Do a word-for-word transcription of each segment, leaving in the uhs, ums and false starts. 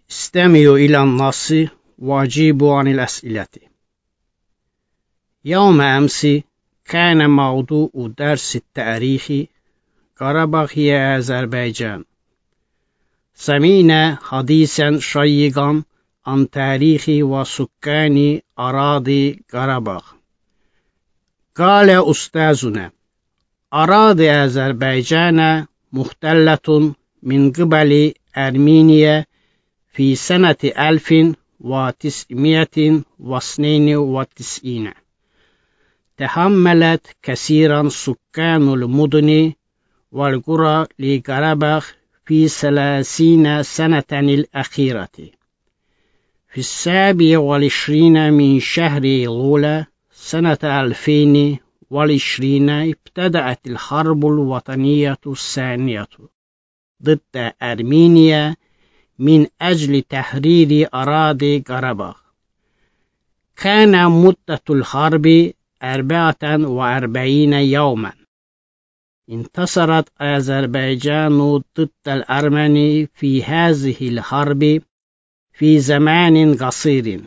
استمعوا إلى النص وأجيبوا عن الأسئلة. يوم أمس كان موضوع درس التاريخ قرباغ هي أذربيجان. سمعنا حديثا شيقا عن تاريخ وسكان أراضي قرباغ. قال أستاذنا: أراضي أذربيجان محتلة من قبل أرمينيا في سنة ألف وتسعمائة واثنين وتسعين. تحملت كثيرا سكان المدن والقرى لقرباغ في ثلاثين سنة الأخيرة. في السابع والعشرين من شهر أيلول سنة ألفين وعشرين ابتدأت الحرب الوطنية الثانية ضد أرمينيا من أجل تحرير أراضي قرباغ. كان مدة الحرب أربعة وأربعين يوما. انتصرت أذربيجان ضد الأرمن في هذه الحرب في زمان قصير.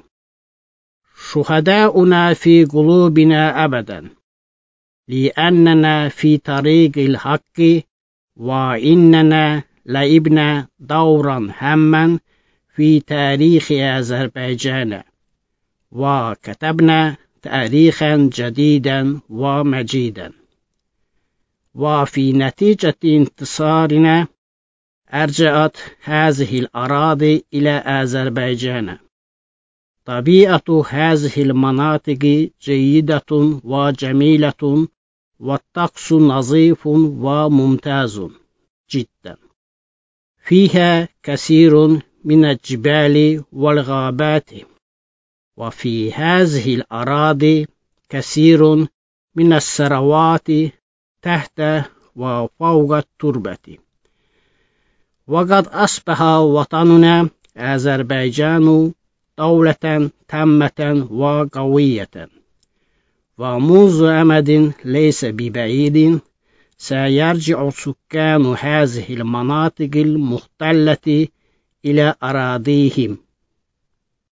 شهداؤنا في قلوبنا أبدا، لأننا في طريق الحق، وإننا لعبنا دورا هاما في تاريخ أذربيجان، وكتبنا تاريخا جديدا ومجيدا. وفي نتيجة انتصارنا أرجعت هذه الأراضي إلى أذربيجان. طبيعة هذه المناطق جيدة وجميلة، والطقس نظيف وممتاز جدا. فيها كثير من الجبال والغابات، وفي هذه الأراضي كثير من الثروات تحت وفوق التربة. وقد أصبح وطننا أذربيجان دولة تامة وقوية، ومنذ أمد ليس ببعيد سيرجع سكان هذه المناطق المحتلة إلى أراضيهم.